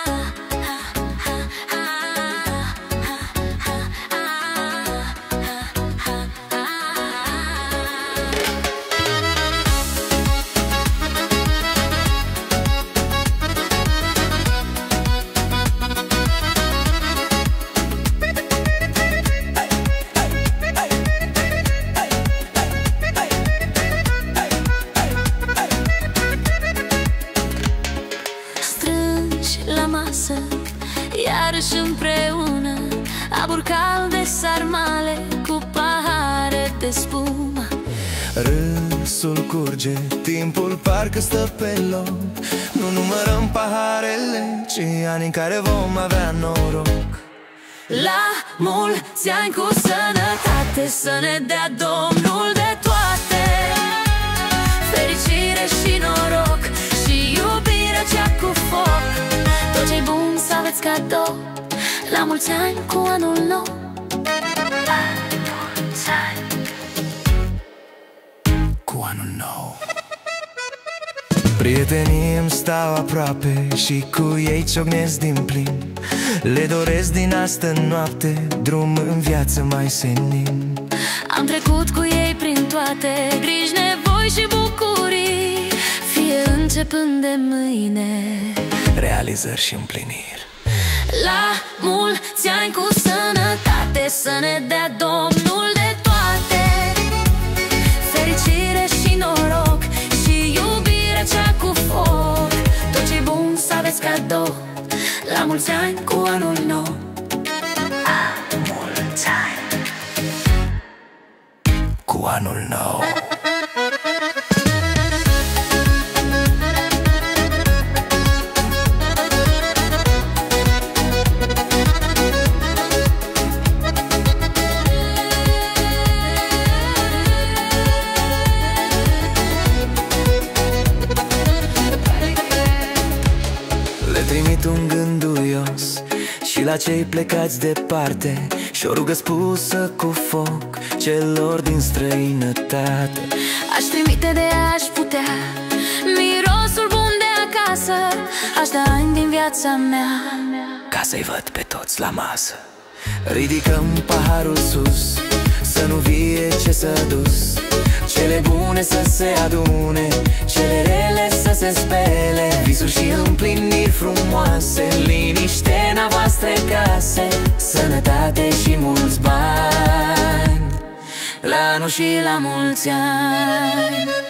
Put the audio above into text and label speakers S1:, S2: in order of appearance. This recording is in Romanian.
S1: Iarăși împreună, abur cald de sarmale cu pahare de spumă.
S2: Râsul curge, timpul parcă stă pe loc. Nu numărăm paharele, ci ani în care vom avea noroc.
S1: La mulți ani cu sănătate, să ne dea Domnul de toate, fericire și noroc și iubire cea cu foc. Tot ce-i bun să aveți cadou, la mulți ani cu anul nou. La mulți ani
S2: cu anul nou. Prietenii îmi stau aproape și cu ei ciocnesc din plin. Le doresc din astă noapte drum în viață mai senin.
S1: Am trecut cu ei prin toate griji, nevoi și bucurii, fie începând de mâine
S2: realizări și împliniri.
S1: La mulți ani cu sănătate, să ne dea Domnul de toate, fericire și noroc și iubire cea cu foc. Tot ce-i bun să aveți cadou, la mulți ani cu anul nou. La mulți ani
S2: cu anul nou. Trimit un gând duios și la cei plecați departe și o rugă spusă cu foc celor din străinătate.
S1: Aș trimite de aș putea mirosul bun de acasă, aș da ani din viața mea
S2: ca să-i văd pe toți la masă. Ridicăm paharul sus, să nu vie ce s-a dus, cele bune să se adune, cele rele să se spele, visuri și împliniri frumoase, liniște în a voastre case, sănătate și mulți bani, la anul și la mulți ani.